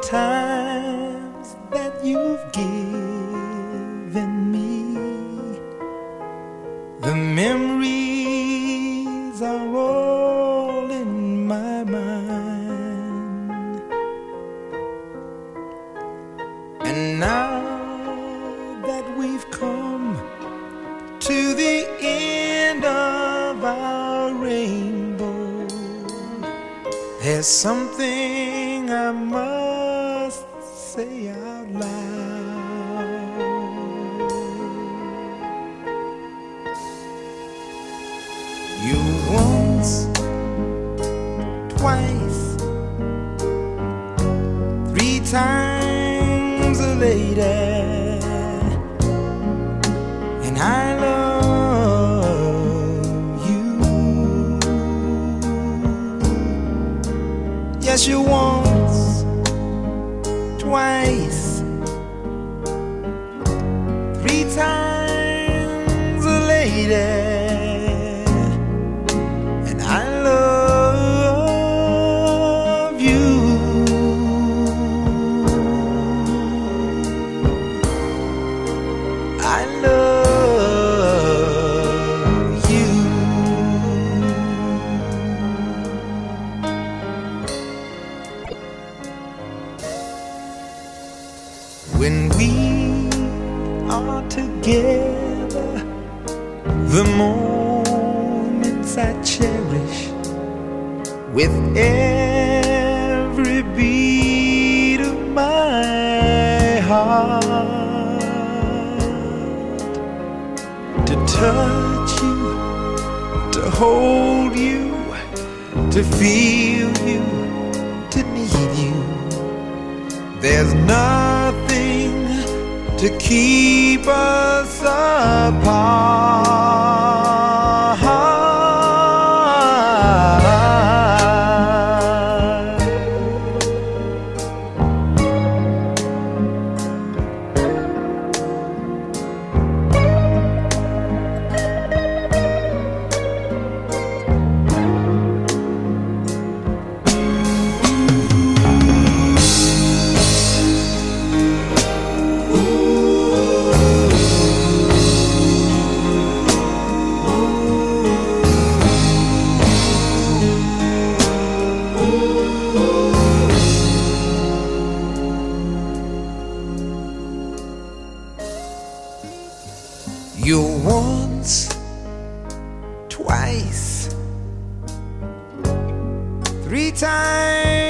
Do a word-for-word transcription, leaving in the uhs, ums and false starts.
times that you've given me, the memories are all in my mind. And now that we've come to the end of our rainbow, there's something I must say out loud. You once, twice, three times a lady, and I love you. Yes, you once, twice, three times a lady, and I love you. I love you. When we are together, the moments I cherish with every beat of my heart. To touch you, to hold you, to feel you, to need you. There's nothing to keep us apart. You once, twice, three times